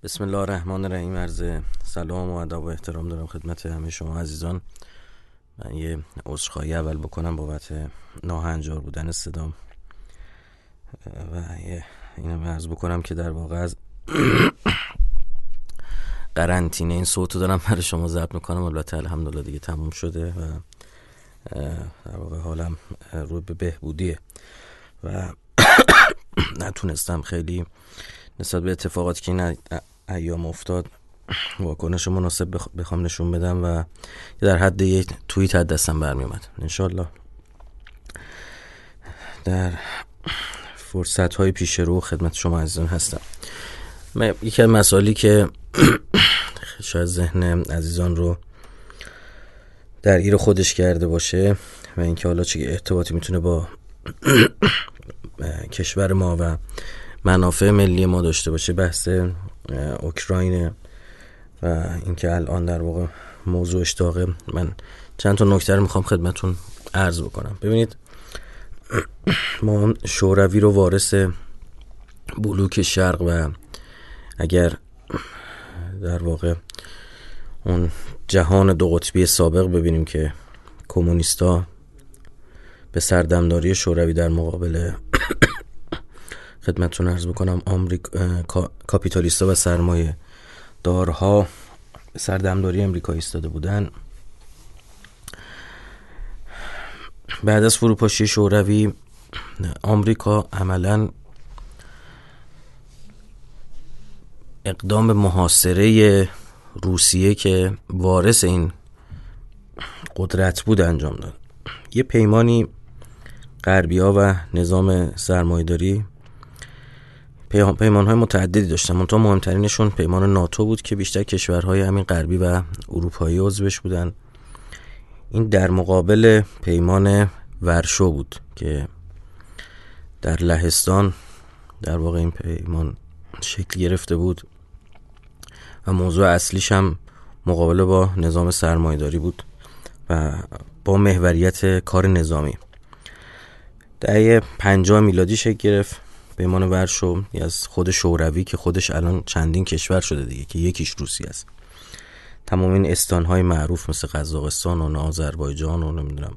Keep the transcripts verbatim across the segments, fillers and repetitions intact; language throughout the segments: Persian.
بسم الله الرحمن الرحیم. عرض سلام و ادب و احترام دارم خدمت همه شما عزیزان. من یه عذرخواهی اول بکنم بابت ناهنجار بودن صدام و یه اینم عرض بکنم که در واقع از قرنطینه این صوتو دارم برای شما ضبط میکنم. البته الحمدلله دیگه تموم شده و در واقع حالم روی به بهبودیه و نتونستم خیلی نسبت به اتفاقاتی که این ایام افتاد واکنش مناسب بخوام نشون بدم و در حد یک توییت از دستم برمی اومد. انشالله در فرصت های پیش رو خدمت شما عزیزان هستم. یکی از مسائلی که شاید ذهن عزیزان رو در گیر خودش کرده باشه و اینکه حالا چه ارتباطی میتونه با کشور ما و منافع ملی ما داشته باشه بحث اوکراین و اینکه الان در واقع موضوعش داغه. من چند تا نکته رو میخوام خدمتون عرض بکنم. ببینید، ما شوروی رو وارث بلوک شرق و اگر در واقع اون جهان دو قطبی سابق ببینیم که کمونیستا به سردمداری شوروی در مقابل خدمتتون عرض بکنم آمریکا کاپیتالیستا و سرمایه دارها سردمداری امریکا ایستاده بودن، بعد از فروپاشی شوروی آمریکا عملاً اقدام به محاصره روسیه که وارث این قدرت بود انجام داد. یه پیمانی غربی‌ها و نظام سرمایه‌داری پیمان‌های متعددی داشتن، منتها مهمترینشون پیمان ناتو بود که بیشتر کشورهای همین غربی و اروپایی عضوش بودن. این در مقابل پیمان ورشو بود که در لهستان در واقع این پیمان شکل گرفته بود و موضوع اصلیش هم مقابله با نظام سرمایه‌داری بود و با محوریت کار نظامی. دهه پنجاه میلادی شکل گرفت پیمان ورشو از خود شوروی که خودش الان چندین کشور شده دیگه که یکیش روسیه است. تمام این استان‌های معروف مثل قزاقستان و آذربایجان و نمیدونم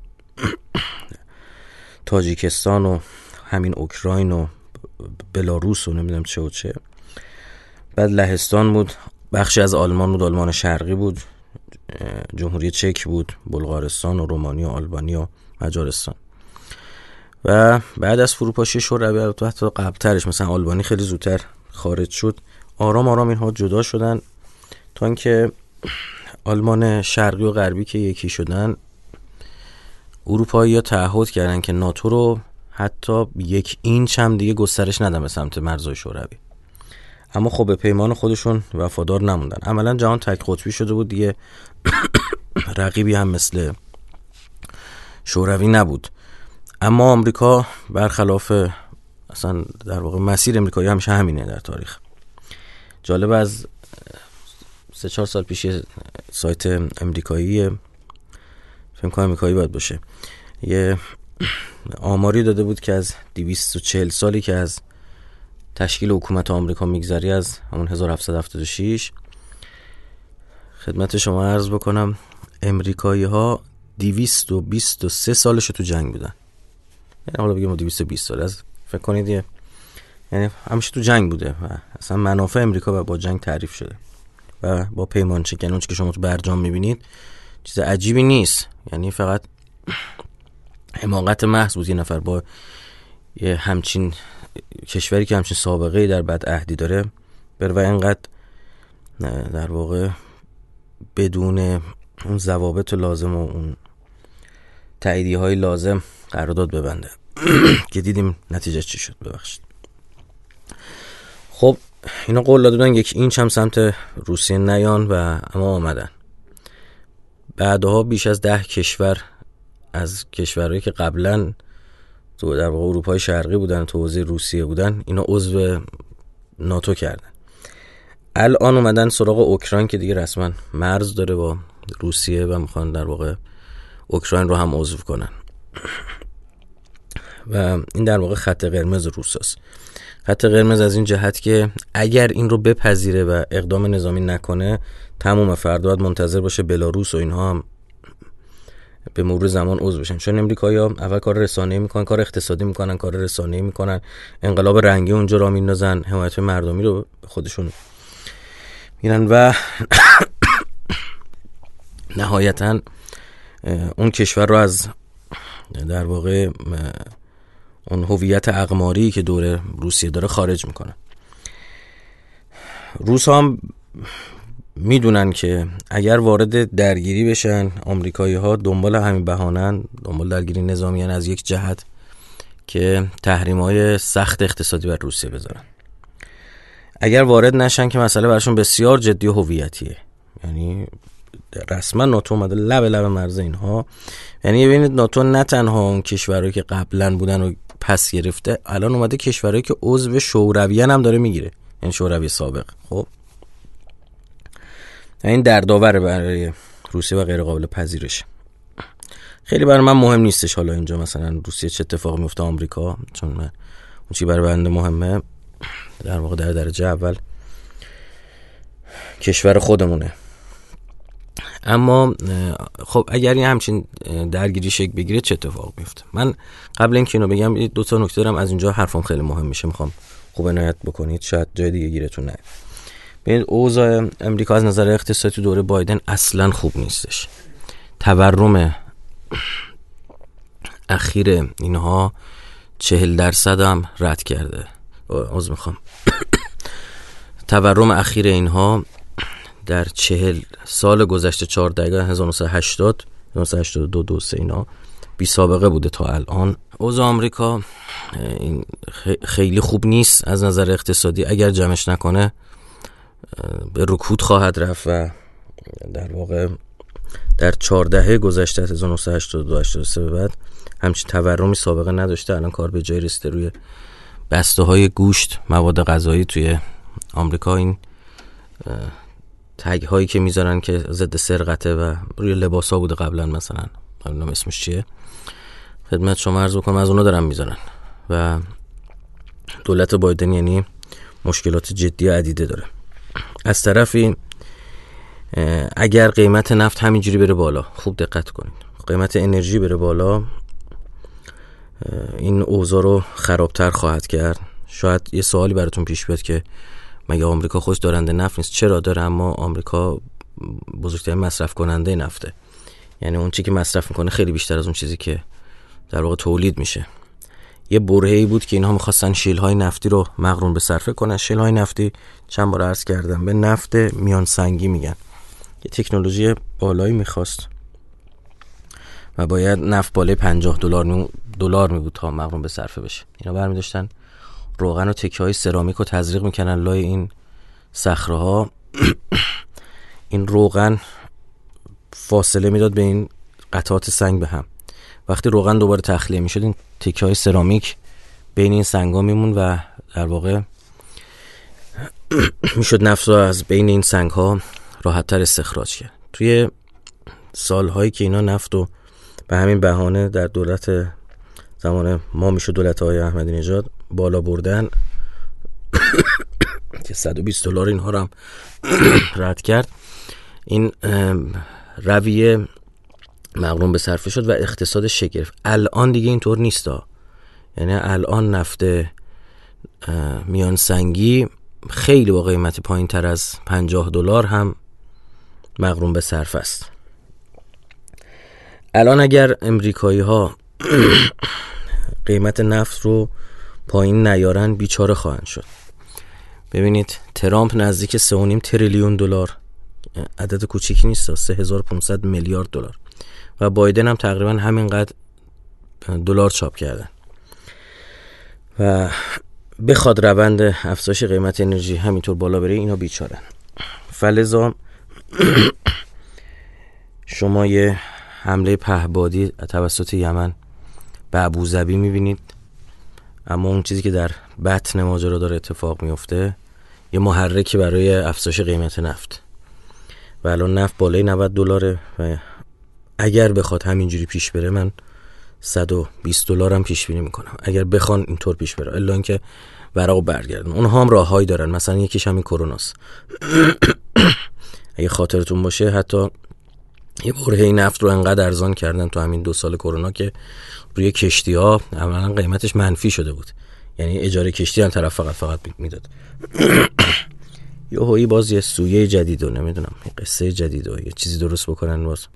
تاجیکستان و همین اوکراین و بلاروس و نمیدونم چه و چه. بعد لهستان بود، بخشی از آلمان بود، آلمان شرقی بود، جمهوری چک بود، بلغارستان و رومانی و آلبانی و مجارستان. و بعد از فروپاشی شوروی و حتی قبل‌ترش مثلا آلبانی خیلی زودتر خارج شد، آرام آرام اینها جدا شدن تا اینکه آلمان شرقی و غربی که یکی شدن، اروپایی‌ها تعهد کردن که ناتو رو حتی یک اینچ هم دیگه گسترش ندن به سمت مرزهای شوروی. اما خب به پیمان خودشون وفادار نموندن. عملا جهان تک قطبی شده بود دیگه، رقیبی هم مثل شوروی نبود. اما آمریکا برخلاف اصلا در واقع مسیر امریکایی همیشه همینه در تاریخ. جالب، از سه چهار سال پیش سایت امریکایی فکر کنم امریکایی باید باشه یه آماری داده بود که از دویست و چهل سالی که از تشکیل حکومت آمریکا میگذری، از همون هزار و هفتصد و هفتاد و شش خدمت شما عرض بکنم امریکایی ها دویست و بیست و سه سالش تو جنگ بودن. یعنی حالا بگیم دویست و بیست سال از فکر کنید یه یعنی همیشه تو جنگ بوده و اصلا منافع امریکا با جنگ تعریف شده و با پیمان شکنی اون که شما تو برجام میبینید چیز عجیبی نیست. یعنی فقط حماقت محض بود یه نفر با یه همچین کشوری که همچین سابقه‌ای در بدعهدی داره بر و اینقدر در واقع بدون اون ضوابط لازم و اون تاییدیه های لازم قرارداد ببنده که دیدیم نتیجه چی شد. ببخشید. خب اینا قول داده بودن یک اینچ هم سمت روسیه نیان و اما آمدن. بعدها بیش از ده کشور از کشورهایی که قبلا تو در واقع اروپای شرقی بودن، تو حوزه روسیه بودن، اینا عضو ناتو کردن. الان اومدن سراغ اوکراین که دیگه رسما مرز داره با روسیه و میخوان در واقع اوکراین رو هم عضو کنن. و این در واقع خط قرمز روساست. خط قرمز از این جهت که اگر این رو بپذیره و اقدام نظامی نکنه تموم، فردا باید منتظر باشه بلاروس و اینها هم به مرور زمان عضو بشن. چون امریکایی‌ها اول کار رسانه‌ای میکنن، کار اقتصادی میکنن، کار رسانه‌ای میکنن، انقلاب رنگی اونجا را میندازن، حمایت مردمی رو خودشون میرن و نهایتاً اون کشور رو از در واقع اون هویت اقماری که دور روسیه داره خارج میکنن. روس هم میدونن که اگر وارد درگیری بشن، آمریکایی ها دنبال همین بهانن، دنبال درگیری نظامی هن از یک جهت که تحریم های سخت اقتصادی بر روسیه بذارن. اگر وارد نشن که مسئله برشون بسیار جدی و هویتیه، یعنی رسما ناتو اومده لب لب مرز اینها. یعنی ببینید ناتو نه تنها اون کشورهایی که قبلا بودن و پس گرفته، الان اومده کشورهایی که عضو شوروی هم داره میگیره، یعنی شوروی سابق. خب این دردآوره برای روسیه و غیر قابل پذیرش. خیلی برای من مهم نیستش حالا اینجا مثلا روسیه چه اتفاقی میفته، آمریکا، چون من اون چی برای بنده مهمه در واقع در درجه اول کشور خودمونه. اما خب اگر این همچین درگیری شکل بگیره چه اتفاق میفته؟ من قبل اینکه اینو بگم دو تا نکته دارم، از اینجا حرفم خیلی مهم میشه، میخوام خوب عنایت بکنید، شاید جای دیگه گیرتون نیاد. ببینید اوضاع امریکا از نظر اقتصادی دوره بایدن اصلا خوب نیستش. تورم اخیر اینها چهل درصد هم رد کرده. عذر میخوام تورم اخیر اینها در چهل سال گذشته، چهار دهه هزار و نهصد و هشتاد هزار و نهصد و هشتاد و دو دو سه اینا بی سابقه بوده تا الان. اوضاع آمریکا خیلی خوب نیست از نظر اقتصادی. اگر جمعش نکنه به رکود خواهد رفت و در واقع در چهار دهه گذشته از هزار و نهصد و هشتاد و دو هشتاد و سه به بعد همچین تورمی سابقه نداشته. الان کار به جای رسیده روی بسته های گوشت، مواد غذایی توی آمریکا. این تگ هایی که میذارن که ضد سرقته و روی لباس ها بوده قبلا، مثلا نمیدونم اسمش چیه، خدمت شما عرض بکنم از اونا دارن میذارن. و دولت بایدن یعنی مشکلات جدی عدیده داره. از طرفی اگر قیمت نفت همینجوری بره بالا، خوب دقت کنید، قیمت انرژی بره بالا، این اوضاع رو خرابتر خواهد کرد. شاید یه سوالی براتون پیش بیاد که مگه آمریکا خودش دارنده نفت نیست؟ چرا داره، اما آمریکا بزرگترین مصرف کننده نفته. یعنی اون چیزی که مصرف میکنه خیلی بیشتر از اون چیزی که در واقع تولید میشه. یه برهه‌ای بود که اینها می‌خواستن شیل‌های نفتی رو مقرون به صرفه کنن. شیل‌های نفتی چند بار عرض کردم به نفت میان سنگی میگن. یه تکنولوژی بالایی می‌خواست و باید نفت بالای پنجاه دلار می دلار می بود تا مقرون به صرفه بشه. اینا برمی داشتن روغن و تکه‌های سرامیک رو تزریق میکنن لای این صخره‌ها. این روغن فاصله میداد به این قطعات سنگ به هم. وقتی روغن دوباره تخلیه میشد، این تکه‌های سرامیک بین این سنگ‌ها میمون و در واقع میشد نفت رو از بین این سنگ‌ها راحت‌تر استخراج کرد. توی سال‌هایی که اینا نفت رو به همین بهانه در دولت زمان ما میشه دولت آقای احمدی نژاد بالا بردن که صد و بیست دلار اینها رو هم رد کرد، این رویه مقرون به صرفه شد و اقتصاد شگرف. الان دیگه اینطور نیستا. یعنی الان نفت میان سنگی خیلی با قیمت پایین تر از پنجاه دلار هم مقرون به صرفه است. الان اگر امریکایی ها قیمت نفت رو پایین نیارن بیچاره خواهند شد. ببینید ترامپ نزدیک سه و نیم تریلیون دلار، عدد کوچیکی نیست، سه هزار و پانصد میلیارد دلار، و بایدن هم تقریبا همینقدر دلار چاپ کردن و بخواد روند افزایش قیمت انرژی همینطور بالا بره، اینا بیچارن. فلذا شما یه حمله پهبادی توسط یمن به ابوظبی میبینید، اما اون چیزی که در بطن ماجرا داره اتفاق میفته یه محرکی برای افزایش قیمت نفت و الان نفت بالای نود دلاره و اگر بخواد همینجوری پیش بره من صد و بیست دلار هم پیش بینی میکنم اگر بخوان اینطور پیش بره، الا اینکه ورقو برگردن. اونها هم راههایی دارن، مثلا یکیش همین کروناست. اگه خاطرتون باشه حتی یه برهه نفت رو انقدر ارزان کردن تو همین دو سال کرونا که روی کشتی ها عملاً قیمتش منفی شده بود، یعنی اجاره کشتی هم طرف فقط فقط میداد. یه هایی باز یه سویه جدید و نمیدونم یه قصه جدید و یه چیزی درست بکنن باز.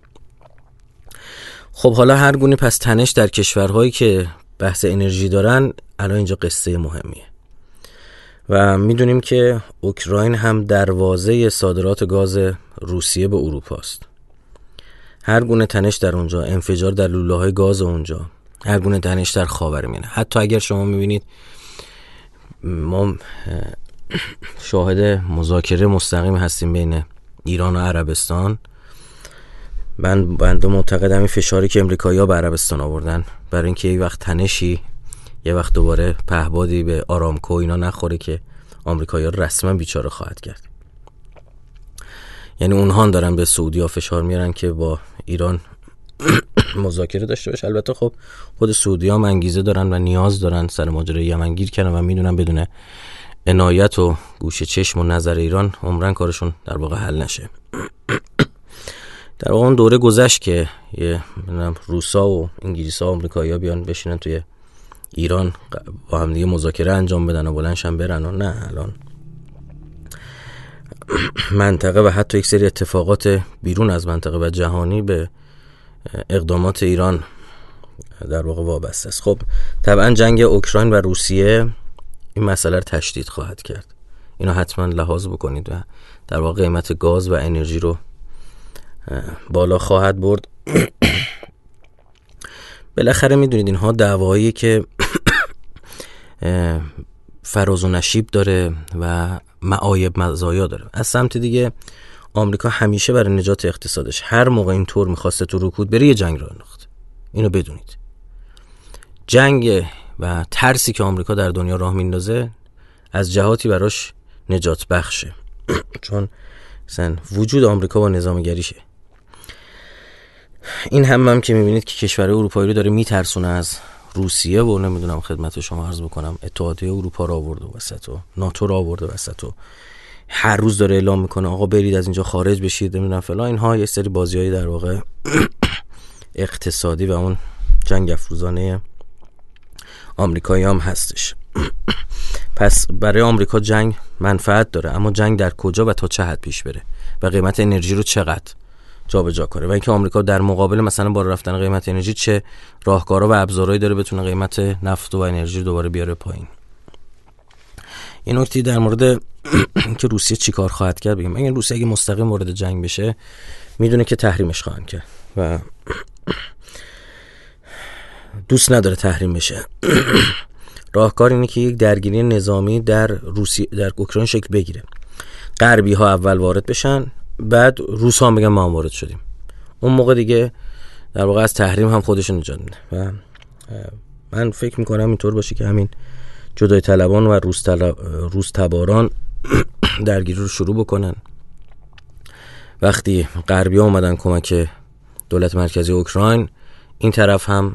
خب حالا هر گونه پس تنش در کشورهایی که بحث انرژی دارن الان اینجا قصه مهمیه و میدونیم که اوکراین هم دروازه صادرات گاز روسیه به اروپا است. هر گونه تنش در اونجا، انفجار در لوله‌های گاز اونجا، هر گونه تنش در خاورمیانه، حتی اگر شما میبینید ما شاهد مذاکره مستقیم هستیم بین ایران و عربستان، من بنده معتقدم این فشاری که امریکایی‌ها به عربستان آوردن برای اینکه یه وقت تنشی یه وقت دوباره پهبادی به آرامکو اینا نخوره که آمریکایی‌ها رسما بیچاره خواهد کرد. یعنی اونها دارن به سعودی‌ها فشار میارن که با ایران مذاکره داشته باشه. البته خب خود سعودی‌ها هم انگیزه دارن و نیاز دارن سر ماجرای یمن گیر کردن و میدونن بدون عنایت و گوشه چشم و نظر ایران عمرن کارشون در واقع حل نشه. در واقع اون دوره گذشت که یه روسا و انگلیسا و آمریکایی‌ها بیان بشینن توی ایران با هم دیگه مذاکره انجام بدن و بلندشن برن و نه، الان منطقه و حتی یک سری اتفاقات بیرون از منطقه و جهانی به اقدامات ایران در واقع وابسته است. خب طبعا جنگ اوکراین و روسیه این مسئله رو تشدید خواهد کرد، اینو حتما لحاظ بکنید و در واقع قیمت گاز و انرژی رو بالا خواهد برد. بالاخره میدونید اینها دعوایی که فراز و نشیب داره و معایب مزایا داره. از سمت دیگه آمریکا همیشه برای نجات اقتصادش هر موقع اینطور میخواسته تو رکود بره یه جنگ رو انداخت. اینو بدونید. جنگ و ترسی که آمریکا در دنیا راه میندازه از جهاتی براش نجات بخشه، چون مثلا وجود آمریکا با نظامگریشه. این هم هم که میبینید که کشورهای اروپایی رو داره میترسونه از روسیه و نمیدونم خدمت شما عرض بکنم اتحادیه اروپا رو آورده وسط و ناتو رو آورده وسط و هر روز داره اعلام میکنه آقا برید از اینجا خارج بشید نمیدونم فلان. اینها یه سری بازیایی در واقع اقتصادی و اون جنگ افروزانه آمریکایی هم هستش. پس برای آمریکا جنگ منفعت داره، اما جنگ در کجا و تا چه حد پیش بره و قیمت انرژی رو چقدر جابجا کنه و اینکه آمریکا در مقابل مثلا بالا رفتن قیمت انرژی چه راهکارها و ابزارهایی داره بتونه قیمت نفت و انرژی رو دوباره بیاره پایین. این نکته در مورد که روسیه چی کار خواهد کرد بگم. اگه روسیه اگه مستقیم وارد جنگ بشه میدونه که تحریمش خواهند کرد و دوست نداره تحریم بشه. راهکار اینه که یک درگیری نظامی در روسیه در اوکراین شکل بگیره. غربی ها اول وارد بشن، بعد روس ها میگن ما هم وارد شدیم. اون موقع دیگه در واقع از تحریم هم خودشون نجات میده و من فکر میکنم اینطور باشه که همین جدای طلبان و روس, طلب... روس تباران درگیری رو شروع بکنن. وقتی غربی ها اومدن کمک دولت مرکزی اوکراین، این طرف هم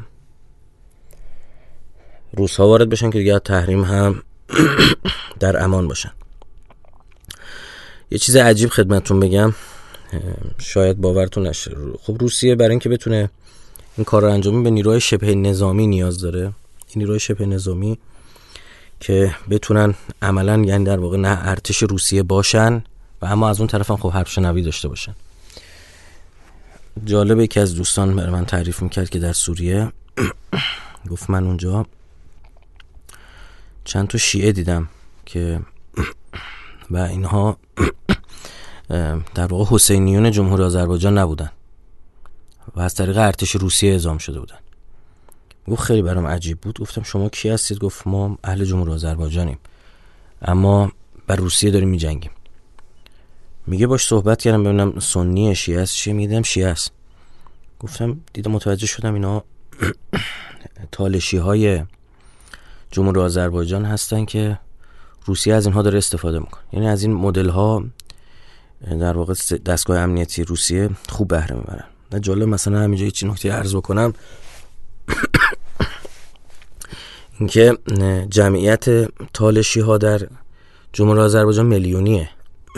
روس ها وارد بشن که دیگه تحریم هم در امان باشن. یه چیز عجیب خدمتتون بگم، شاید باورتون نشه. خب روسیه برای اینکه بتونه این کار رو انجام بده به نیروهای شبه نظامی نیاز داره. این نیروهای شبه نظامی که بتونن عملاً یعنی در واقع نه ارتش روسیه باشن و اما از اون طرف هم خب حرب شنوی داشته باشن. جالبه که از دوستان برای من تعریف میکرد که در سوریه گفت من اونجا چند تا شیعه دیدم که و اینها در واقع حسینیون جمهوری آذربایجان نبودن و از طریق ارتش روسیه اعزام شده بودن. گفت خیلی برام عجیب بود. گفتم شما کی هستید؟ گفت ما اهل جمهوری آذربایجانیم اما بر روسیه داریم میجنگیم. میگه باش صحبت کردم ببینم سنی شیعه است چی؟ میگم شیعه است. گفتم دیدم متوجه شدم اینا تالشی های جمهوری آذربایجان هستن که روسیه از اینها داره استفاده میکنه. یعنی از این مدل ها در واقع دستگاه امنیتی روسیه خوب بهره میبرن. نه جالب مثلا همینجا هیچ نکته عرض بکنم. اینکه جمعیت تالشی ها در جمهوری آذربایجان میلیونیه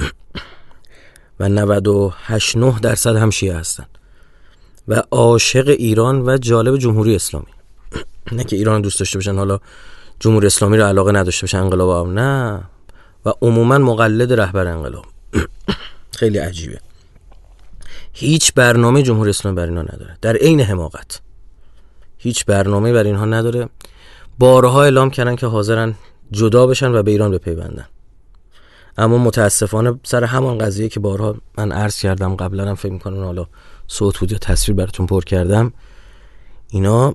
و نود و هشت و نه درصد هم شیعه هستن و عاشق ایران و جالب جمهوری اسلامی. نه که ایران دوست داشته باشن حالا جمهوری اسلامی رو علاقه نداشته باشن انقلاب هم، نه، و عموما مقلد رهبر انقلاب. خیلی عجیبه. هیچ برنامه جمهوری اسلامی بر اینا نداره، در عین حماقت هیچ برنامه بر اینها نداره. بارها اعلام کردن که حاضرن جدا بشن و به ایران بپیوندن، اما متاسفانه سر همان قضیه که بارها من عرض کردم قبلا هم فکر می‌کنم حالا صوت بود یا تصویر براتون پر کردم، اینا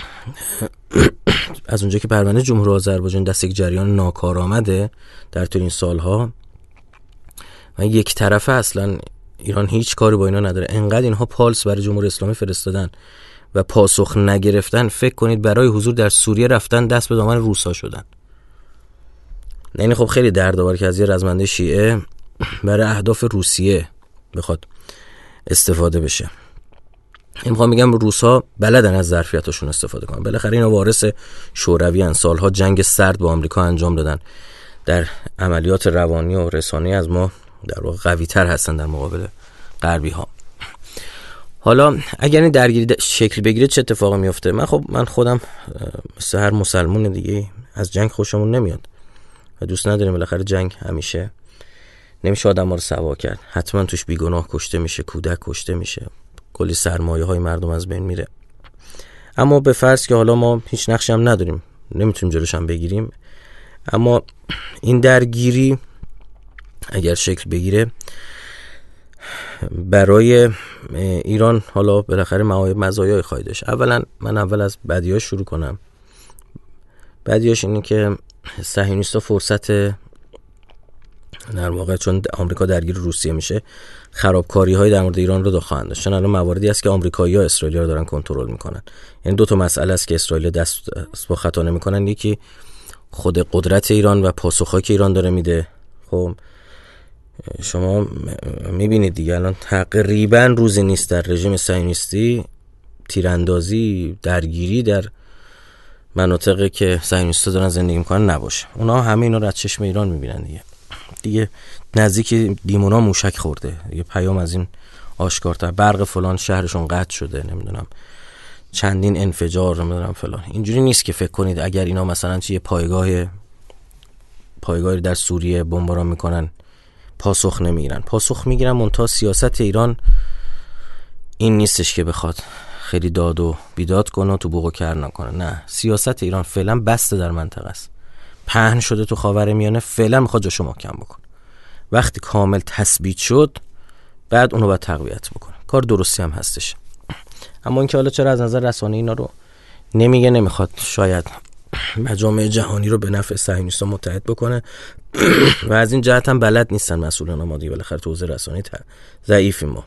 از اونجا که پرونده جمهوری آذربایجان دست یک جریان ناکارآمده در طول این سالها و یک طرفه، اصلا ایران هیچ کاری با اینا نداره، انقدر اینها پالس برای جمهوری اسلامی فرستادن و پاسخ نگرفتن، فکر کنید برای حضور در سوریه رفتن دست به دامن روسا شدن. یعنی خب خیلی دردآور که از یه رزمنده شیعه برای اهداف روسیه بخواد استفاده بشه. این میخوام بگم روسا بلدن از ظرفیتاشون استفاده کنن. بالاخره اینا وارث شوروی ان، سالها جنگ سرد با آمریکا انجام دادن، در عملیات روانی و رسانه‌ای از ما در واقع قوی‌تر هستن در مقابل غربی ها. حالا اگر این درگیری شکل بگیره چه اتفاقی میفته؟ من خب من خودم مثل هر مسلمان دیگه از جنگ خوشمون نمیاد و دوست نداریم. بالاخره جنگ همیشه نمیشه آدم‌ها رو سوا کرد، حتما توش بیگناه کشته میشه، کودک کشته میشه، کلی سرمایه های مردم از بین میره. اما به فرض که حالا ما هیچ نقشی هم نداریم، نمیتونیم جلوش هم بگیریم، اما این درگیری اگر شکل بگیره برای ایران حالا بالاخره معایب مزایای خواهد داشت. اولا من اول از بدیاش شروع کنم. بدیاش اینه که صهیونیست‌ها فرصت در واقع چون آمریکا درگیر روسیه میشه خرابکاری‌های در مورد ایران رو خواهند داشت. چون الان مواردی هست که آمریکایی‌ها اسرائیل رو دارن کنترل میکنن. یعنی دو تا مسئله است که اسرائیل دست با خطا نمیکنن. یکی خود قدرت ایران و پاسخی که ایران داره میده. خب شما میبینید دیگه الان تقریبا روزی نیست در رژیم صهیونیستی تیراندازی، درگیری در مناطقی که صهیونیست‌ها دارن زندگی میکنن نباشه. اونا همه اینا رو از چشم ایران میبینن دیگه. دیگه نزدیک دیمونا موشک خورده دیگه، پیام از این آشکارتر، برق فلان شهرشون قطع شده، نمیدونم چندین انفجار، نمیدونم فلان. اینجوری نیست که فکر کنید اگر اینا مثلا چیه پایگاه پایگاهی در سوریه بمباران میکنن پاسخ نمیگیرن. پاسخ میگیرن، منتها سیاست ایران این نیستش که بخواد خیلی داد و بیداد کنه و تو بوق و کر نکنه. نه، سیاست ایران فعلا بسته در منطقه است، پهن شده تو خاورمیانه، فعلا میخواد جاشو محکم بکنه. وقتی کامل تثبیت شد بعد اونو باید تقویت بکنه. کار درستی هم هستش. اما اینکه حالا چرا از نظر رسانه اینا رو نمیگه، نمیخواد شاید مجامع جهانی رو به نفع صهیونیست‌ها متحد بکنه و از این جهت هم بلد نیستن مسئولان ما دیگه. بالاخره تو حوزه رسانه‌ای ضعیفیم ما.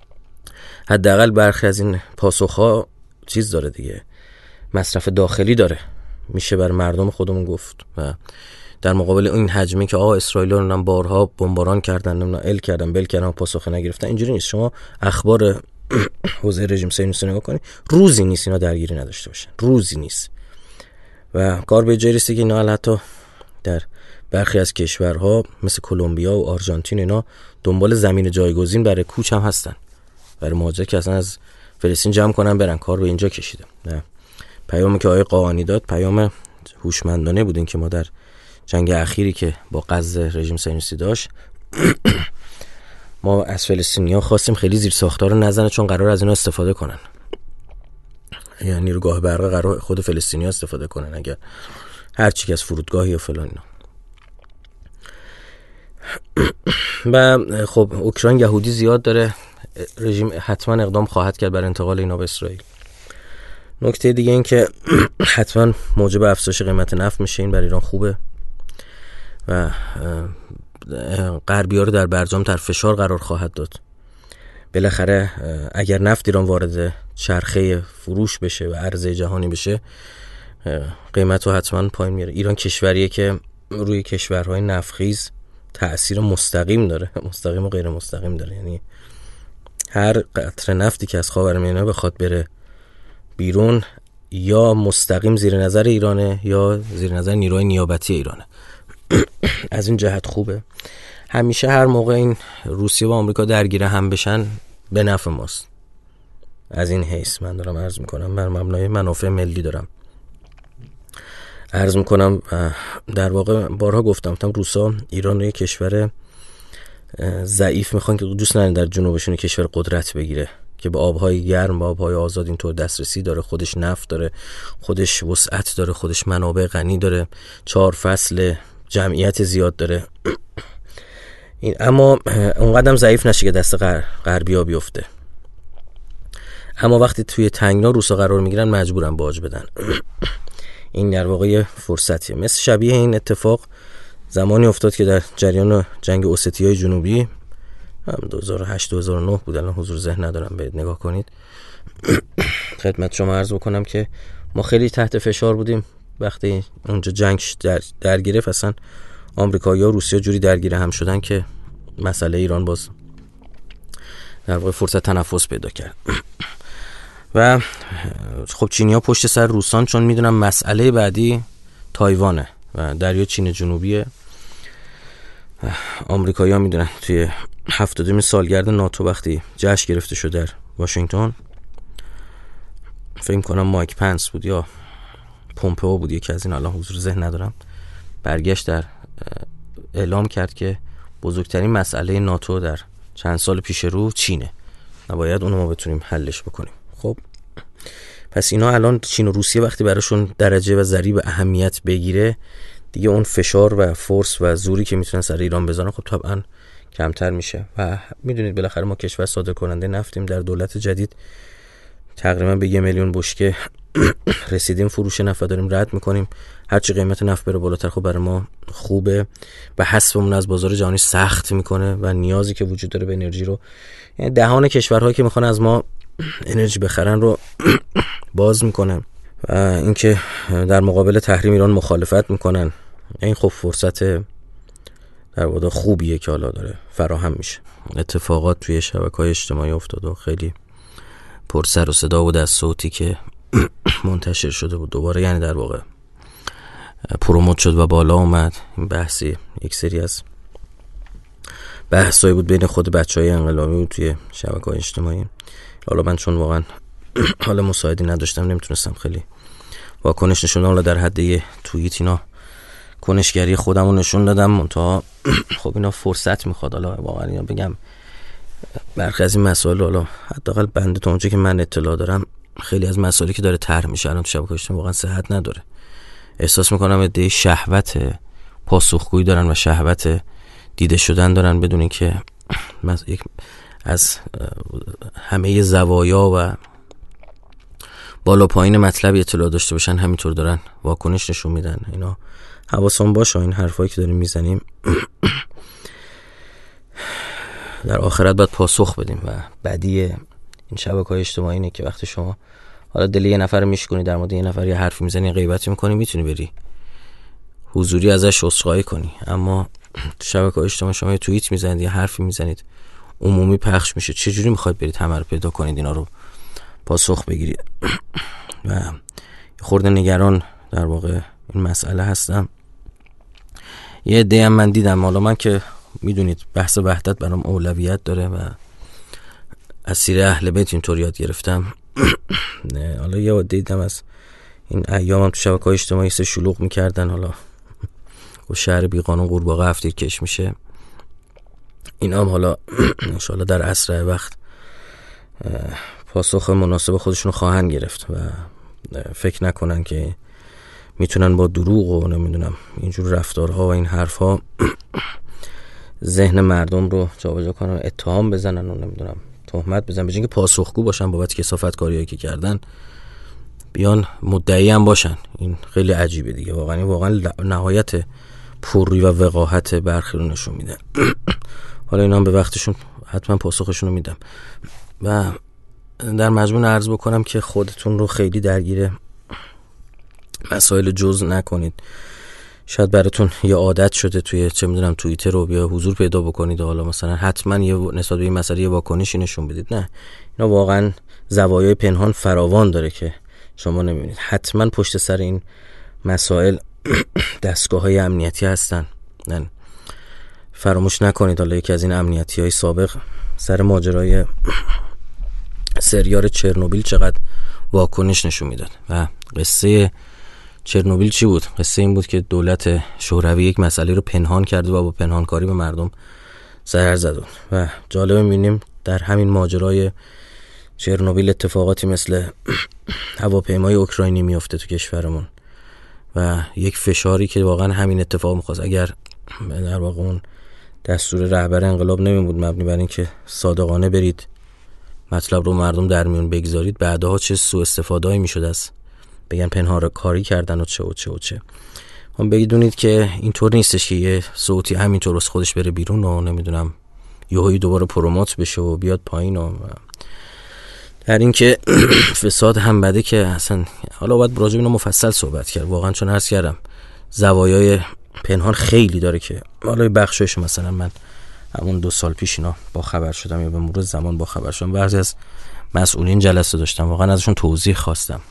حداقل برخی از این پاسخ‌ها چیز داره دیگه، مصرف داخلی داره، میشه بر مردم خودمون گفت. و در مقابل این حجمی که آقا اسرائیلی‌ها رو بارها بمباران کردن، نمیدونم ال کردن، بل کردن، پاسخ نگرفتن، اینجوری نیست. شما اخبار حوزه رژیم صهیونیستی نگاه کنید، روزی نیست اینا درگیری نداشته باشن، روزی نیست. و کار به جای رسیده که اینا حتی در برخی از کشورها مثل کلمبیا و آرژانتین اینا دنبال زمین جایگزین برای کوچ هم هستن، برای مهاجرت که اصلا از فلسطین جمع کنن برن. کار به اینجا کشیده. نه، پیامی که آقای قاآنی داد پیام هوشمندانه بود، این که ما در جنگ اخیری که با غزه رژیم صهیونیستی داشت ما از فلسطینی‌ها خواستیم خیلی زیر ساختار رو نزنه، چون قرار از اینا استفاده کنن، یعنی نیروگاه برق قرار خود فلسطینی‌ها استفاده کنن اگر هر چی که از فرودگاهی و فلان اینا. و خب اوکراین یهودی زیاد داره، رژیم حتما اقدام خواهد کرد بر انتقال اینا به اسرائیل. نکته دیگه این که حتما موجب افزایش قیمت نفت میشه، این برای ایران خوبه و غربی‌ها رو در برجام تر فشار قرار خواهد داد. بالاخره اگر نفت ایران وارد چرخه فروش بشه و عرضه جهانی بشه، قیمت رو حتما پایین میاره. ایران کشوریه که روی کشورهای نفتخیز تأثیر مستقیم داره، مستقیم و غیر مستقیم داره. یعنی هر قطره نفتی که از خاورمیانه بخواد بره بیرون، یا مستقیم زیر نظر ایرانه یا زیر نظر نیروهای نیابتی ایرانه. از این جهت خوبه. همیشه هر موقع این روسیه و آمریکا درگیر هم بشن به نفع ماست. از این حیث من دارم عرض میکنم، بر مبنای منافع ملی دارم عرض میکنم. در واقع بارها گفتم گفتم روسا ایران رو یک کشور ضعیف میخوان که دوست ندارن در جنوبشون کشور قدرت بگیره که به آبهای گرم، به آبهای آزاد اینطور دسترسی داره، خودش نفت داره، خودش وسعت داره، خودش منابع غنی داره، چهار فصل، جمعیت زیاد داره. این اما اونقدر ضعیف نشه که دست غربی‌ها بیفته. اما وقتی توی تنگنا روسا قرار میگیرن مجبورن باج بدن. این در واقع فرصتیه. مثل شبیه این اتفاق زمانی افتاد که در جریان جنگ اوستیای جنوبی دو هزار و هشت دو هزار و نه بود، الان حضور ذهن ندارم، برید نگاه کنید. خدمت شما عرض بکنم که ما خیلی تحت فشار بودیم وقتی اونجا جنگ در, در گرفت. اصلا آمریکایی‌ها و روسیه جوری درگیر هم شدن که مسئله ایران باز در واقع فرصت تنفس پیدا کرد. و خب چینی‌ها پشت سر روسان، چون میدونن مسئله بعدی تایوانه و دریا چین جنوبیه. آمریکایی‌ها میدونن توی هفتادمین سالگرد ناتو وقتی جشن گرفته شد در واشنگتن، فکر کنم مایک پنس بود یا پومپئو بود، یکی از این، الان حضور ذهن ندارم، برگشت در اعلام کرد که بزرگترین مسئله ناتو در چند سال پیش رو چینه و باید اونو ما بتونیم حلش بکنیم. خب پس اینا الان چین و روسیه وقتی براشون درجه و ضریب اهمیت بگیره دیگه، اون فشار و فورس و زوری که میتونن سر ایران بزنن خب طبعا کمتر میشه. و میدونید بالاخره ما کشور صادر کننده نفتیم. در دولت جدید تقریبا به یه میلیون بشکه رسیدیم فروش نفت داریم رد میکنیم. هرچی قیمت نفت بره بالاتر خب برای ما خوبه و حذفمون از بازار جهانی سخت میکنه و نیازی که وجود داره به انرژی رو، یعنی دهان کشورهایی که میخوان از ما انرژی بخرن رو باز میکنه و اینکه در مقابل تحریم ایران مخالفت میکنن. این خب فرصت در واقع خوبیه که حالا داره فراهم میشه. اتفاقات توی شبکه‌های اجتماعی افتاد و خیلی پر سر و صدا بود از صوتی که منتشر شده بود دوباره، یعنی در واقع پروموت شد و بالا اومد. این بحثی یک سری از بحثایی بود بین خود بچهای انقلابی بود توی شبکه‌های اجتماعی. حالا من چون واقعا حالا مساعدی نداشتم نمیتونستم خیلی واکنش نشون بدم. حالا در حد یه توییت اینا کنشگری خودم رو نشون دادم، منتها خب اینا فرصت میخواد. حالا واقعا اینا بگم برخی از این مسائل، حالا حداقل بنده تا اونجا که من اطلاع دارم خیلی از مسائلی که داره طرح میشه الان تو شبکه‌های اجتماعی واقعا صحت نداره. احساس میکنم ایده شهوت پاسخگویی دارن و شهوت دیده شدن دارن بدون اینکه از همه زوایا و بالا پایین مطلبی اطلاع داشته باشن، همینطور دارن واکنش نشون میدن. اینا حواسون باشه، این حرفایی که داریم میزنیم در آخرت باید پاسخ بدیم. و بدی این شبکه‌های اجتماعی اینه که وقتی شما حالا دل یه نفر میشکنی، در مورد یه نفر یه حرفی میزنی، غیبتی میکنی، میتونی بری حضوری ازش عذرخواهی کنی. اما شبکه‌های اجتماعی شما یه توییت میزنید، یه حرفی میزنید، عمومی پخش میشه، چه جوری میخواید برید همه رو پیدا کنید اینا رو پاسخ بگیرید؟ و خورده نگران در واقع این مسئله هستم. یه عده هم من دیدم، حالا من که میدونید بحث وحدت برام اولویت داره و از سیره اهل بیت اینطور یاد گرفتم. حالا یه عده دیدم از این ایام هم تو شبکه‌های اجتماعی سه شلوغ میکردن، حالا و شهر بی قانون قورباغه هفتیر کش میشه. این هم حالا انشاءالله در اسرع وقت پاسخ مناسب خودشون خواهند گرفت و فکر نکنن که میتونن با دروغ و نمیدونم اینجور رفتارها و این حرفها ذهن مردم رو جابجا کنن، اتهام بزنن و نمیدونم تهمت بزنن، به جای اینکه پاسخگو باشن بابت کثافتکاریایی که کردن بیان مدعی هم باشن. این خیلی عجیبه دیگه، واقعا واقعا نهایت پوری و وقاحت برخی رو نشون میده. حالا اینا هم به وقتشون حتما پاسخشون رو میدم. و در مجموع عرض بکنم که خودتون رو خیلی درگیر مسائل جزء نکنید. شاید براتون یه عادت شده توی چه میدونم توییتر رو بیا حضور پیدا بکنید و حالا مثلا حتما یه نسبت به این مسئله یه واکنشی نشون بدید. نه، اینا واقعا زوایای پنهان فراوان داره که شما نمیبینید. حتما پشت سر این مسائل دستگاه های امنیتی هستن. نه فراموش نکنید حالا یکی از این امنیتی های سابق سر ماجرای سریال چرنوبیل چقدر واکنش نشون میداد. و قصه چرنوبیل چی بود؟ قصه این بود که دولت شوروی یک مسئله رو پنهان کرد و با پنهانکاری به مردم ضرر زد. و جالب می‌بینیم در همین ماجرای چرنوبیل اتفاقاتی مثل هواپیمای اوکراینی میفته تو کشورمون و یک فشاری که واقعا همین اتفاق می‌خواست. اگر در واقع اون دستور رهبر انقلاب نمی بود مبنی بر این که صادقانه برید مطلب رو مردم در میون بگذارید، بعدها چه سوء استفاده‌ای میشد از بگن پنهان کاری کردن و چه و چه و چه. هم بدونید که اینطور نیستش که یه صوتی همینطور از خودش بره بیرون و نمیدونم یهویی دوباره پروموت بشه و بیاد پایین و در این که فساد هم بده که اصلا حالا باید راجع به اینا مفصل صحبت کرد واقعا، چون عرض کردم زوایای پنهان خیلی داره که حالا بخشش مثلا من همون دو سال پیش اینا با خبر شدم یا به مرور زمان با خبر شدم، بعضی از مسئولین جلسه داشتم واقعا ازشون توضیح خواستم.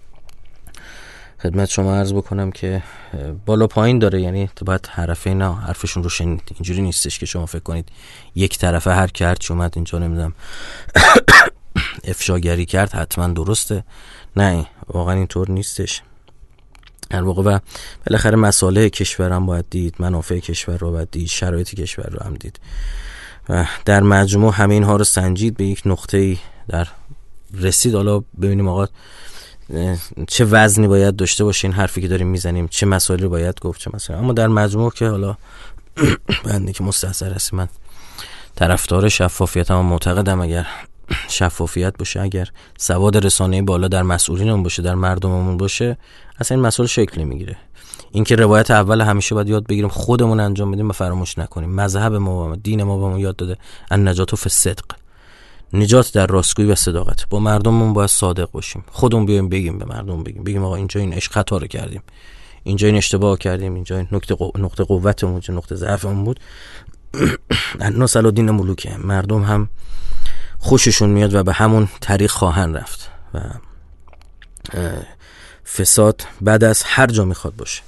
خدمت شما عرض بکنم که بالا پایین داره، یعنی تو باید طرفین حرفشون رو شنید. اینجوری نیستش که شما فکر کنید یک طرفه هر کی هر چی اومد اینجا نمیدونم افشاگری کرد حتما درسته. نه واقعا اینطور نیستش. در واقع و بالاخره مسائل کشور هم باید دید، منافع کشور رو باید دید، شرایط کشور رو هم دید و در مجموع همه اینها رو سنجید به یک نقطه‌ای در رسید. حالا ببینیم آقا چه وزنی باید داشته باشه این حرفی که داریم میزنیم، چه مسائلی رو باید گفت، چه مسائلی. اما در مجموع که حالا بنده که مستحضر هستم، من طرفدار شفافیتم و معتقدم اگر شفافیت باشه، اگر سواد رسانه‌ای بالا در مسئولینمون باشه، در مردممون باشه، اصلا این مسئله شکل نمیگیره. این که روایت اول همیشه باید یاد بگیریم خودمون انجام بدیم و فراموش نکنیم. مذهب ما و دین ما بهمون یاد داده النجات فی الصدق، نجات در راستگویی و صداقت. با مردممون باید صادق باشیم، خودمون بیایم بگیم به مردم، بگیم بگیم آقا اینجا این عشق خطا رو کردیم، اینجا این اشتباه کردیم، اینجا این نقطه قو... نقطه قوتمون، اینجا نقطه ضعفمون بود. الناس الدین ملوکه، مردم هم خوششون میاد و به همون طریق خواهن رفت و فساد بعد از هر جا میخواد باشه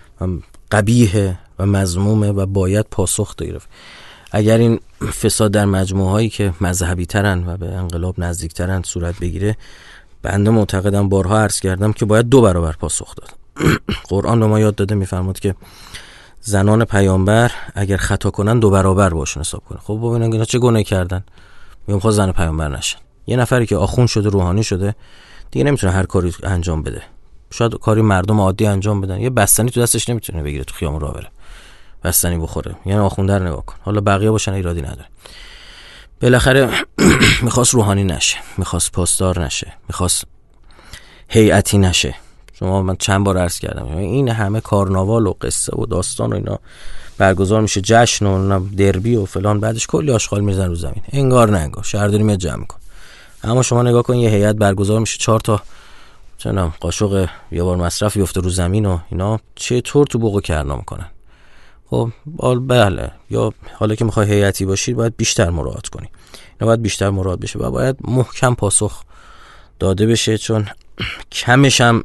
قبیحه و مذمومه و باید پاسخ گرفت. اگر این فساد در مجموعه هایی که مذهبی ترن و به انقلاب نزدیک ترن صورت بگیره، بنده معتقدم بارها عرض کردم که باید دو برابر پاسخ داد. قرآن به ما یاد داده میفرماد که زنان پیامبر اگر خطا کنن دو برابر باشون حساب کنه. خب ببینن اینا چه گناهی کردن، میگم خود زن پیامبر نشن. یه نفری که آخوند شده، روحانی شده، دیگه نمیتونه هر کاری انجام بده. شاید کاری مردم عادی انجام بدن، یه بستنی تو دستش نمیتونه بگیره تو خیابون راه بره بستنی بخوره. یعنی آخونده رو نگاه کن، حالا بقیه باشن ایرادی نداره. بالاخره میخواست روحانی نشه، میخواست پاسدار نشه، میخواست هیئتی نشه. شما من چند بار عرض کردم این همه کارناوال و قصه و داستان و اینا برگزار میشه، جشن و دربی و فلان، بعدش کلی آشغال میزنن رو زمین، انگار نه انگار شهرداری میاد جمع کن. اما شما نگاه کن یه هیئت برگزار میشه، چهار تا چنم قاشق یه بار مصرف یفته رو زمین و اینا چطور تو بوق کرنا میکنن. خب بله، یا حالا که میخوای هیئتی باشی باید بیشتر مراعات کنی، اینا باید بیشتر مراعات بشه و باید محکم پاسخ داده بشه، چون کمش هم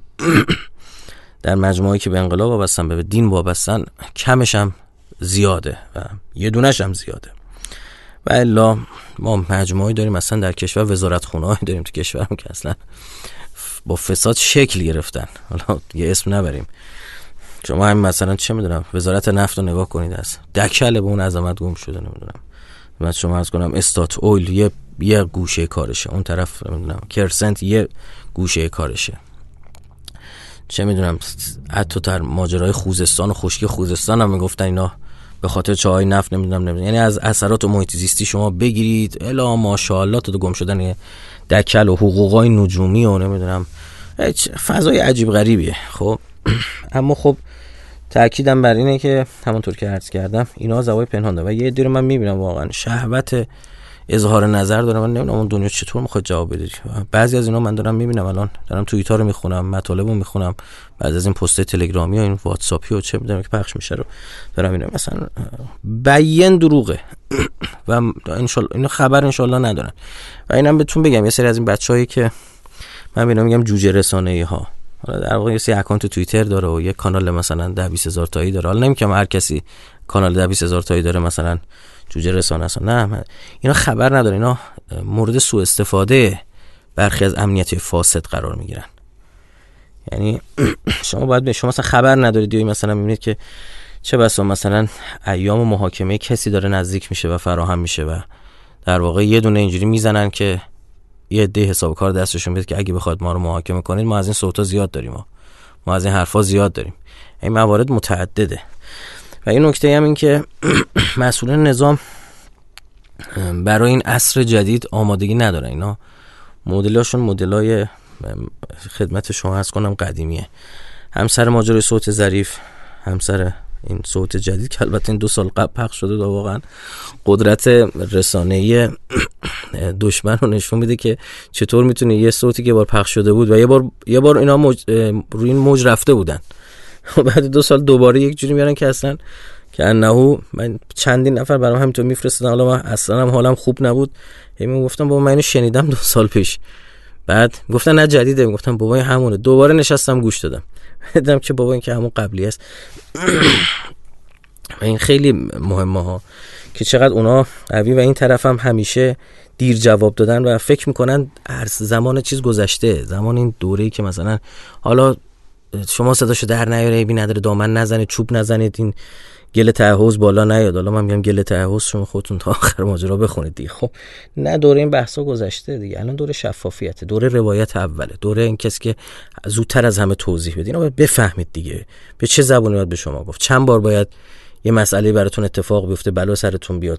در مجموعه‌ای که به انقلاب وابستن، به دین وابستن، کمش هم زیاده و یه دونش هم زیاده. و الا ما مجموعه‌ای داریم مثلا در کشور، وزارتخونه‌ای داریم تو کشورم که اصلا با فساد شکل گرفتن. حالا یه اسم نبریم، شما هم مثلا چه میدونم وزارت نفت رو نگاه کنید، از دکل به اون عظمت گم شده. نمیدونم من شما عرض کنم استات اویل یه یه گوشه کارشه، اون طرف نمیدونم کرسنت یه گوشه کارشه. چه میدونم حتی تر ماجرای خوزستان و خشکی خوزستان هم میگفتن اینا به خاطر چاهای نفت نمیدونم نمیدونم یعنی از اثرات محیط زیستی شما بگیرید الا ماشاءالله تا گم شدن دکل و حقوقای نجومی و نمیدونم فضای عجیب غریبیه. خب اما خب تأکیدم بر اینه که همونطور که عرض کردم اینا زوای پنهان داره و یه عده رو من میبینم واقعا شهوت اظهار نظر داره. من نمیدونم اون دنیا چطور میخواد جواب بده. بعضی از اینا من دارم میبینم، الان دارم توییت ها رو میخونم، مطالب رو میخونم، بعضی از این پست تلگرامی و این واتساپی و چه میدونم که پخش میشه رو دارم میبینم، مثلا بیان دروغه و ان شاء الله اینا خبر ان شاء الله ندارن. و اینم بهتون بگم یه سری از این بچه‌هایی که من بینا میگم جوجه رسانه‌ای ها. حالا در واقع یه سری اکانت توییتر داره و یه کانال مثلا ده بیست هزار تایی داره. حالا نمیگم هر کسی کانال ده بیست هزار تایی داره مثلا جوجه رسانه است. نه، اینا خبر نداره، اینا مورد سوء استفاده برخی از امنیتی فاسد قرار میگیرن. یعنی شما باید به شما مثلا خبر ندارید یا مثلا میبینید که چه بسا مثلا ایام محاکمه کسی داره نزدیک میشه و فراهم میشه و در واقع یه دونه اینجوری میزنن که یه عده حساب کار دستشون بده که اگه بخواد ما رو محاکمه کنید ما از این صوتا زیاد داریم، ما, ما از این حرفا زیاد داریم. این موارد متعدده. و این نکته هم این که مسئولین نظام برای این عصر جدید آمادگی ندارن. اینا مدلاشون مدلای خدمت شما عرض کنم قدیمیه. هم سر ماجرای صوت ظریف، هم سر این صوت جدید که البته این دو سال قبل پخش شده و واقعا قدرت رسانه‌ای دشمن رو نشون میده که چطور میتونه یه صوتی که بار پخش شده بود و یه بار یه بار اینا موج روی این موج رفته بودن و بعد دو سال دوباره یک جوری میارن که اصلا که انهو من چندین نفر برام همینطور میفرستادن. حالا من اصلا هم حالم خوب نبود، همین گفتم بابا من اینو شنیدم دو سال پیش. بعد گفتن نه جدیده، گفتم بابا این همونه. دوباره نشستم گوش دادم، دیدم که بابا این که همون قبلی است. این خیلی مهمه ها که چقدر اونا قوی و این طرف هم همیشه دیر جواب دادن و فکر میکنن عرض زمان چیز گذشته، زمان این دوره‌ای که مثلا حالا شما صداشو در نیاره، بی نداره دامن نزنید، چوب نزنید، این گل ته حوض بالا نیاد. حالا من میگم گل ته حوض شما خودتون تا آخر ماجرا بخونید دیگه. خب نه، دوره این بحثا گذشته دیگه. الان دوره شفافیت، دوره روایت اوله، دوره این کسی که زودتر از همه توضیح بده. اینا بفهمید دیگه به چه زبونی باید به شما گفت، چند بار باید یه مسئله براتون اتفاق بیفته بلا سرتون بیاد،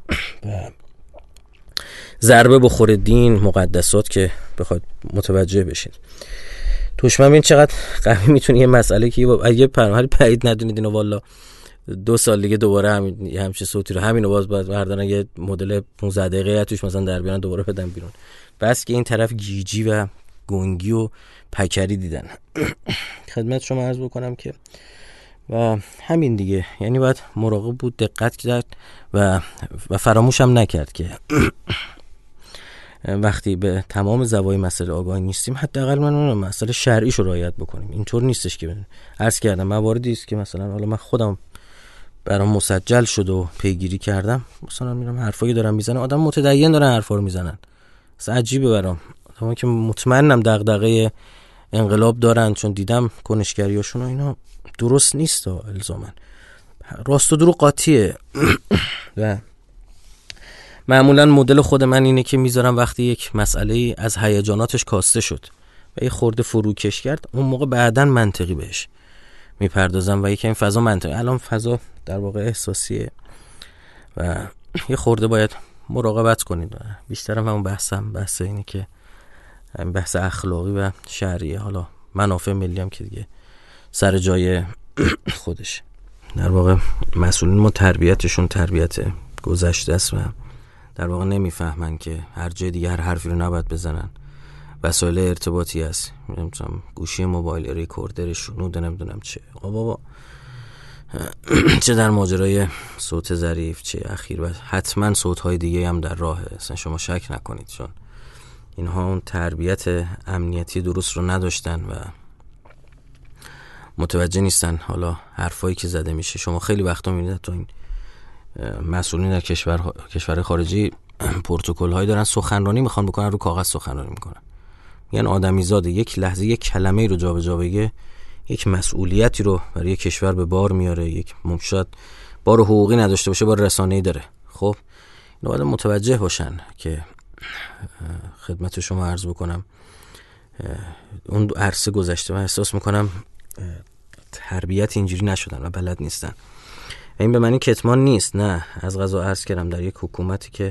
ضربه بخوره دین مقدسات که بخواید متوجه بشید. دشمن این چقدر قوی میتونه یه مسئله که اگه پرمحل پعید ندونید اینو والا دو سال دیگه دوباره همین همچین صوتی رو همینو باز باید بردارن یه مدل پانزده دقیقه توش مثلا در بیان دوباره بدن بیرون. بس که این طرف گیجی و گنگی و پکری دیدن. خدمت شما عرض بکنم که و همین دیگه، یعنی باید مراقب بود، دقت کرد و و فراموش هم نکرد که وقتی به تمام زوایای مسئله آگاه نیستیم حداقل من اون مسئله شرعیشو رعایت بکنیم. اینطور نیستش که عرض کردم مواردی است که مثلا حالا من خودم برام مسجل شد و پیگیری کردم، مثلا میرم حرفایی دارم میزنم، آدم متدین دارن حرفا رو میزنن، اصلا عجیبه برام. آدمایی که مطمئنم دغدغه انقلاب دارن چون دیدم کنشگریاشون و اینا درست نیست الزاما، راست و دروغ قاطیه. و معمولا مدل خود من اینه که میذارم وقتی یک مسئله از هیجاناتش کاسته شد و یه خورده فروکش کرد، اون موقع بعداً منطقی بهش میپردازم و یکم فضا منطقی. الان فضا در واقع احساسیه و یه خورده باید مراقبت کنید. بیشترم همون بحثم بحث اینه که بحث اخلاقی و شرعیه. حالا منافع ملی هم که دیگه سر جای خودش. در واقع مسئولین ما تربیتشون تربیت گذشته است و در واقع نمیفهمن که هر جای دیگه هر حرفی رو نباید بزنن. وسایل ارتباطی هست، نمیدونم گوشی موبایل، ریکوردر، شنود، نمیدونم چه بابا چه در ماجرای صوت ظریف چه اخیر و حتما صوت‌های دیگه هم در راهه، اصلا شما شک نکنید، چون اینها اون تربیت امنیتی درست رو نداشتن و متوجه نیستن. حالا حرفایی که زده میشه شما خیلی وقتا میبینید تو این مسئولین در کشور کشور خارجی پروتکل هایی دارن، سخنرانی میخوان بکنن رو کاغذ سخنرانی میکنن، یعنی آدمی زاده یک لحظه یک کلمه رو جابجا بگه یک مسئولیتی رو برای یک کشور به بار میاره، یک ممشد بار حقوقی نداشته باشه بار رسانه‌ای داره. خب اینو باید متوجه باشن که خدمت شما عرض بکنم اون عرصه گذشته من احساس میکنم تربیت اینجوری نشدن و بلد نیستن. این به معنی کتمان نیست، نه، از قضا عرض کردم در یک حکومتی که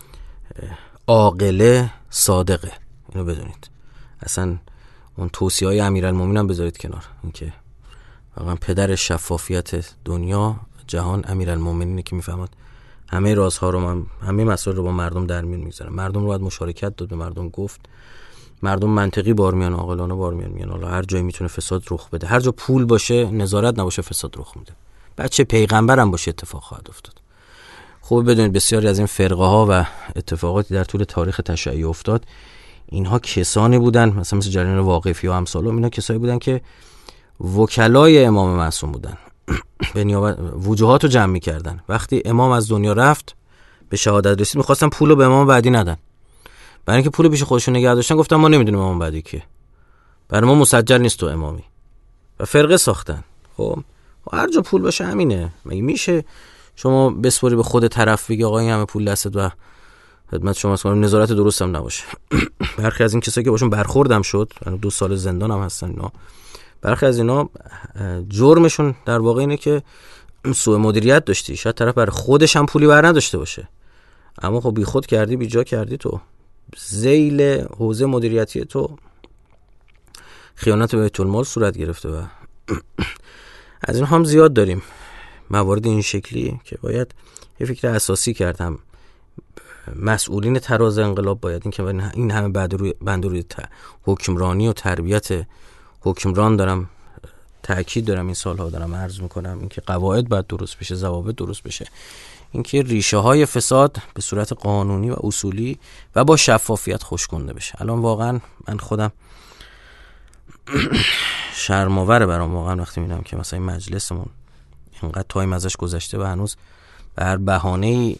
عاقله صادقه، اینو بدونید. اصلا اون توصیه‌های امیرالمومنین هم بذارید کنار، اینکه واقعا پدر شفافیت دنیا جهان امیرالمومنینه که میفهمد همه رازها رو، من همه مسائل رو با مردم در میون میذاره. مردم رو باید مشارکت داد، به مردم گفت، مردم منطقی بار میان، عاقلانه بار میان، میان حالا هر جایی میتونه فساد رخ بده، هر جا پول باشه نظارت نباشه فساد رخ میده، بچه پیغمبرم باشه اتفاق خواهد افتاد. خوب بدونید بسیاری از این فرقه ها و اتفاقاتی در طول تاریخ تشیع افتاد، اینها کسانی بودن، مثلا مثل جریان واقفی و امثالهم، اینا کسایی بودن که وکلای امام معصوم بودن. به نیابت وجوهاتو جمع می‌کردن. وقتی امام از دنیا رفت به شهادت رسید، می‌خواستن پولو به امام بعدی ندن. برای اینکه پول پیش خودشون نگه داشتن، گفتن ما نمیدونیم امام بعدی کیه، برای ما مسجل نیست تو امامی، و فرقه ساختن. خب هر جا پول باشه همینه. مگه میشه شما بسپاری به خود طرف بگی آقا این همه پول دستت و خدمت شما است، نظارت درست هم نباشه؟ برخی از این کسایی که باشون برخوردم شد، دو سال زندان هم هستن اینا، برخی از اینا جرمشون در واقع اینه که سوء مدیریت داشتی. شاید طرف برای خودش هم پولی بر نداشته باشه، اما خب بی خود کردی، بی جا کردی، تو ذیل حوزه مدیریتی تو خیانت به بیت المال صورت گرفته. و از این هم زیاد داریم موارد این شکلی که باید یه فکر اساسی کردم. مسئولین تراز انقلاب باید این که این همه بند روی حکمرانی و تربیت حکمران دارم تأکید دارم، این سالها دارم عرض میکنم، اینکه قواعد باید درست بشه، ضوابط درست بشه، اینکه ریشه های فساد به صورت قانونی و اصولی و با شفافیت خشکونده بشه. الان واقعا من خودم شرم‌آوره برام واقعا وقتی میبینم که مثلا این مجلسمون اینقدر تایم ازش گذشته و هنوز به هر بهانه‌ای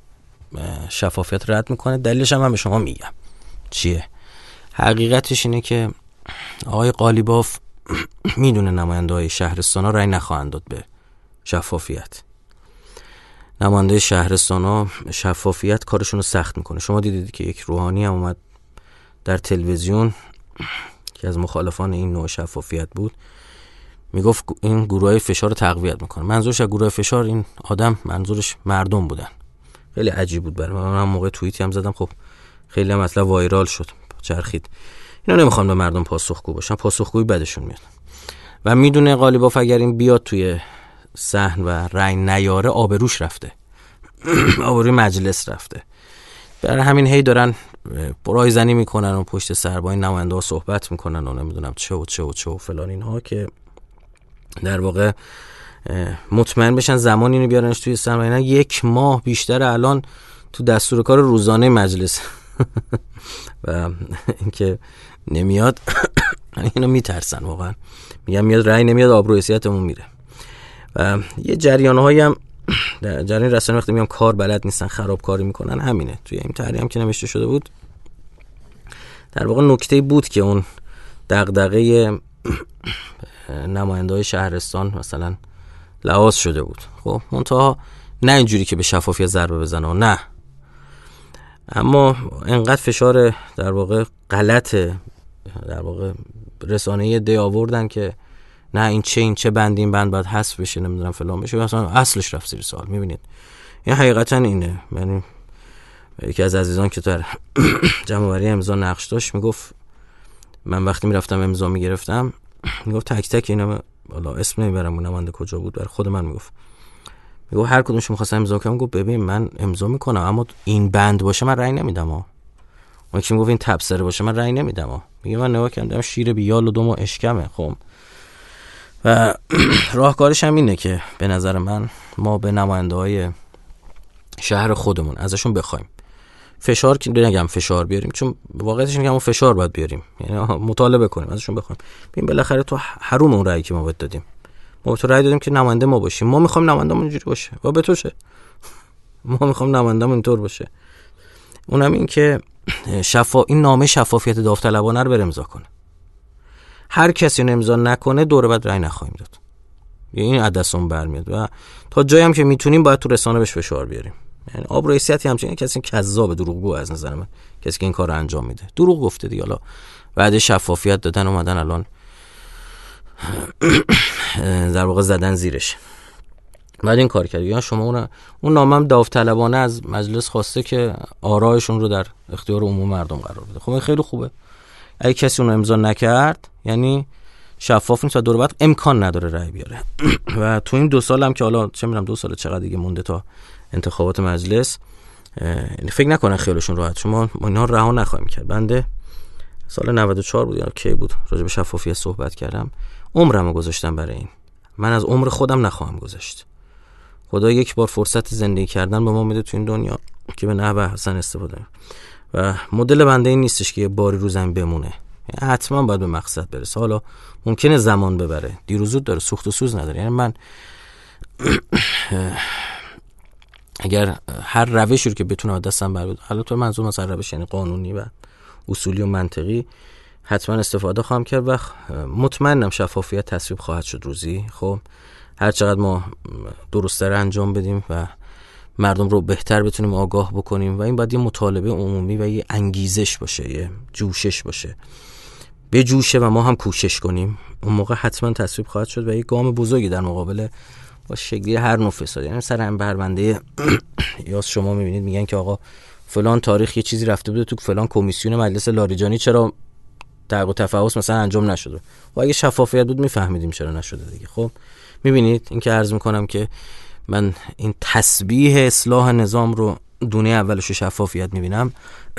شفافیت رد میکنه. دلیلش هم من به شما میگم چیه. حقیقتش اینه که آقای قالیباف میدونه نماینده های شهرستان ها رای نخواهند داد به شفافیت. نماینده شهرستان ها شفافیت کارشون رو سخت میکنه. شما دیدید که یک روحانی هم اومد در تلویزیون که از مخالفان این نوع شفافیت بود، میگفت این گروه های فشار رو تقویت میکنه. منظورش از گروه فشار این آدم منظورش مردم بودن. خیلی عجیب بود برای من. من موقع توییتی هم زدم، خب خیلی هم مطلب وایرال شد، چرخید. اینا نمیخوام به مردم پاسخگو باشن، پاسخگویی بدشون میاد. و میدونه قالیباف اگر این بیاد توی صحن و رای نیاره آبروش رفته، آبروی مجلس رفته. برای همین هی دارن برای زنی میکنن و پشت سر با این نماینده ها صحبت میکنن و نمیدونم چه و چه و چه و فلان اینها، که در واقع مطمئن بشن زمان اینو بیارنش توی صحن. اینا یک ماه بیشتر الان تو دستور کار روزانه مجلس و اینکه نمیاد اینو میترسن واقعا، میگم میاد رأی نمیاد آبرو حیثیتمون میره. و یه جریان‌هایی هم در جریان رسانه وقتی میگم کار بلد نیستن، خرابکاری میکنن، همینه. توی این تحریم که نوشته شده بود در واقع نکته بود که اون دغدغه نماینده‌های شهرستان مثلا لحاظ شده بود. خب منتها نه اینجوری که به شفافیت ضربه بزنه و نه، اما انقدر فشار در واقع غلط در واقع رسانه‌ای دی آوردن که نه این چه این چه بند این بند باید حذف بشه، نمیدونم فلان بشه، مثلا اصلش رفت زیر سوال. میبینید این حقیقتا اینه. یعنی یکی از عزیزان که در جمع‌آوری امضا نقش داشت میگفت من وقتی میرفتم امضا میگرفتم، میگفت تک تک اینا، والا اسم نمیبرم اون نماینده کجا بود، برای خود من میگفت میگفت هر کدومش می‌خواستم امضا کنم، گفت ببین من امضا میکنم اما این بند باشه من رأی نمیدم ها. اون کی میگفت این تبصره باشه من رأی نمیدم ها. میگه من نگاه کردم شیر بیال و دم و اشکمه. خب و راهکارش هم اینه که به نظر من ما به نماینده‌های شهر خودمون ازشون بخوایم فشار، که نگم فشار بیاریم، چون واقعیتش اینه که ما فشار باید بیاریم، یعنی مطالبه کنیم ازشون بخوایم ببین بالاخره تو حروم اون رأیی که ما بهت دادیم، ما تو رأی دادیم که نماینده ما باشیم، ما میخوایم نماینده‌مون اینجوری باشه و به تو چه، ما میخوایم نماینده‌مون اینطور باشه. اونم این که شفا این نامه شفافیت داوطلبانه رو بر امضا کنه. هر کسی رو امضا نکنه دوره بعد رأی نخواهیم داد. این عدسون برمیاد و تا جایی هم که میتونیم باید تو رسانه بهش فشار بیاریم. یعنی آبرو حیثیتی همچین کسی کذاب دروغگو از نظر من، کسی که این کارو انجام میده دروغ گفته دیگه. حالا بعد شفافیت دادن اومدن الان در واقع زدن زیرش. بعد این کار کرد. یا شما اون اون نامم داوطلبانه از مجلس خواسته که آرایشون رو در اختیار عموم مردم قرار بده. خب این خیلی خوبه. اگه کسی اون امضا نکرد یعنی شفاف نیست و دور بعد امکان نداره رأی بیاره. و تو این دو سال هم که حالا چه می‌دونم دو سال چقدر دیگه مونده تا انتخابات مجلس، فکر نکنن خیالشون راحت، شما اینا رها نخواهیم کرد. بنده سال نود و چهار بود یا کی بود راجع به شفافیت صحبت کردم، عمرمو گذاشتم برای این. من از عمر خودم نخواهم گذاشت. خدا یک بار فرصت زندگی کردن به ما میده تو این دنیا که به نحو حسن استفاده کنیم. و مدل بنده این نیستش که یه باری رو زمین بمونه، یعنی حتما باید به مقصد برسه. حالا ممکنه زمان ببره، دیر و زود داره، سوخت و سوز نداره. یعنی من اگر هر روشی رو که بتونه دستم بر بده، حالا تو منظور مثلا روش یعنی قانونی و اصولی و منطقی، حتما استفاده خواهم کرد و مطمئنم شفافیت تصویب خواهد شد روزی. خب هر چقدر ما درست‌تر انجام بدیم و مردم رو بهتر بتونیم آگاه بکنیم و این باید یه مطالبه عمومی و یه انگیزش باشه، یه جوشش باشه، به جوشه و ما هم کوشش کنیم، اون موقع حتما تصویب خواهد شد و یه گام بزرگی در مقابل با شکلی هر نوع فساد. یعنی سر هم بربنده یا شما میبینید میگن که آقا فلان تاریخ یه چیزی رفته بوده تو فلان کمیسیون مجلس لاریجانی، چرا تحقیق و تفحص مثلا انجام نشده؟ و اگه شفافیت بود میفهمیدیم چرا نشده دیگه. خب میبینید این که عرض میکنم که من این تسبیح اصلاح نظام رو دونه اولش رو شفافیت میبینم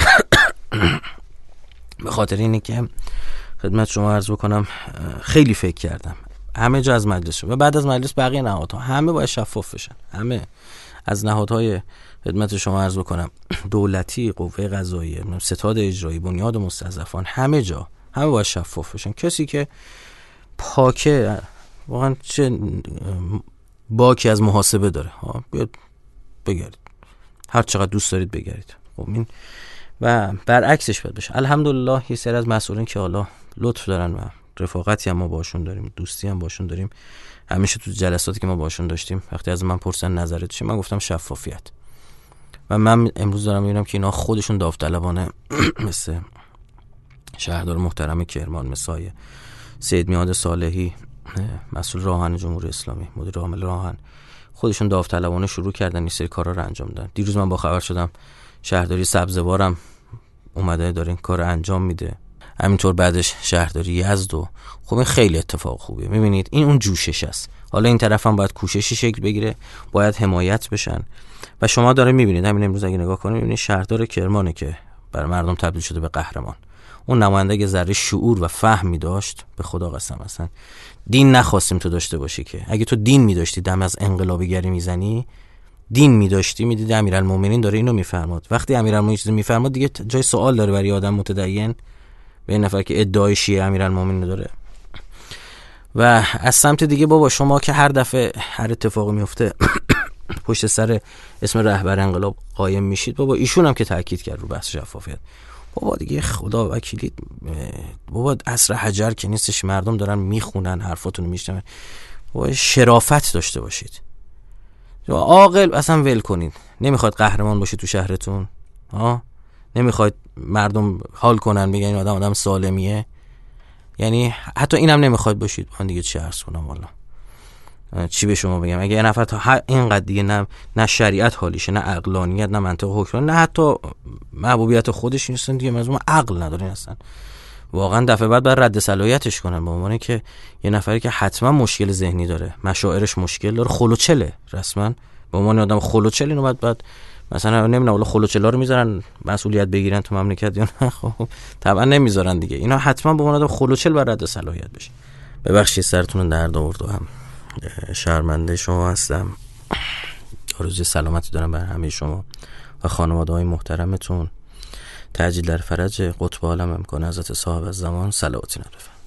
به خاطر اینه که خدمت شما عرض بکنم خیلی فکر کردم همه جا از مجلس و بعد از مجلس بقیه نهادها همه باید شفاف بشن، همه از نهادهای خدمت شما عرض بکنم دولتی، قوه قضاییه، ستاد اجرایی، بنیاد مستضعفان، همه جا همه باید شفاف بشن. کسی که پاکه واقعا چه باکی از محاسبه داره ها، بیاد بگردید هر چقدر دوست دارید بگردید. خب این و برعکسش باید بشه. الحمدلله یه سری از مسئولین که حالا لطف دارن و رفاقتی هم ما باشون داریم، دوستی هم باشون داریم، همیشه تو جلساتی که ما باشون داشتیم وقتی از من پرسن نظرت چیه، من گفتم شفافیت. و من امروز دارم میبینم که اینا خودشون داوطلبانه مثل شهردار محترم کرمان، مثل سید میاد صالحی مسئول راهن جمهوری اسلامی، مدیر عامل راهن، خودشون داوطلبانه شروع کردن این سری کارا رو انجام دادن. دیروز من با خبر شدم شهرداری سبزوارم اومده داره این کار انجام میده، همینطور بعدش شهرداری یزد. و خب این خیلی اتفاق خوبیه. میبینید این اون جوشش است. حالا این طرف هم باید کوششی شکل بگیره، باید حمایت بشن و شما داره میبینید همین امروز اگه نگاه کنید میبینید شهردار کرمانه که برای مردم تبدیل شده به قهرمان. اون نماینده که ذره شعور و فهمی داشت، به خدا قسم اصلا دین نخواستیم تو داشته باشی، که اگه تو دین می‌داشتی دم از انقلابیگری میزنی، دین می‌داشتی میدیدی امیرالمومنین داره اینو میفرماد. وقتی امیرالمومنین چیزی میفرماد دیگه جای سوال داره برای آدم متدین به این نفر که ادعای شیعه امیرالمومنین داره. و از سمت دیگه بابا شما که هر دفعه هر اتفاقی میفته پشت سر اسم رهبر انقلاب قایم میشید، بابا ایشون هم که تاکید کرد رو بحث شفافیت، بابا دیگه خدا وکیلی بابا عصر حجر که نیستش، مردم دارن میخونن حرفاتون رو میشنون، بابا شرافت داشته باشید، عاقل اصلا ول کنید. نمیخواد قهرمان باشید تو شهرتون ها؟ نمیخواد مردم حال کنن بگن این آدم آدم سالمیه؟ یعنی حتی اینم نمیخواد باشید. من دیگه چی عرض کنم والا، چی به شما بگم؟ اگه یه نفر تا اینقدر دیگه نه نه شریعت حالیشه، نه عقلانیت، نه منطق حکم، نه حتی محبوبیت خودش نیستن دیگه، مزمون عقل ندارین اصلا، واقعا دفعه بعد باید رد صلاحیتش کنن. به عنوان که یه نفری که حتما مشکل ذهنی داره، مشاعرش مشکل داره، خلوچله، رسما به عنوان آدم خلوچل اینو بعد بعد مثلا نمیدونم ولی خلوچلا رو میذارن مسئولیت بگیرن تو مملکت یا نه؟ خب طبعا نمیذارن دیگه. اینا حتما به عنوان آدم خلوچل باید رد صلاحیت بشه. ببخشید سرتون درد آورد و هم شرمنده شما هستم. آرزوی سلامتی دارم برای همه شما و خانواده‌های محترمتون. تعجیل در فرج قطب عالم امکان حضرت صاحب الزمان صلواتی نرفت.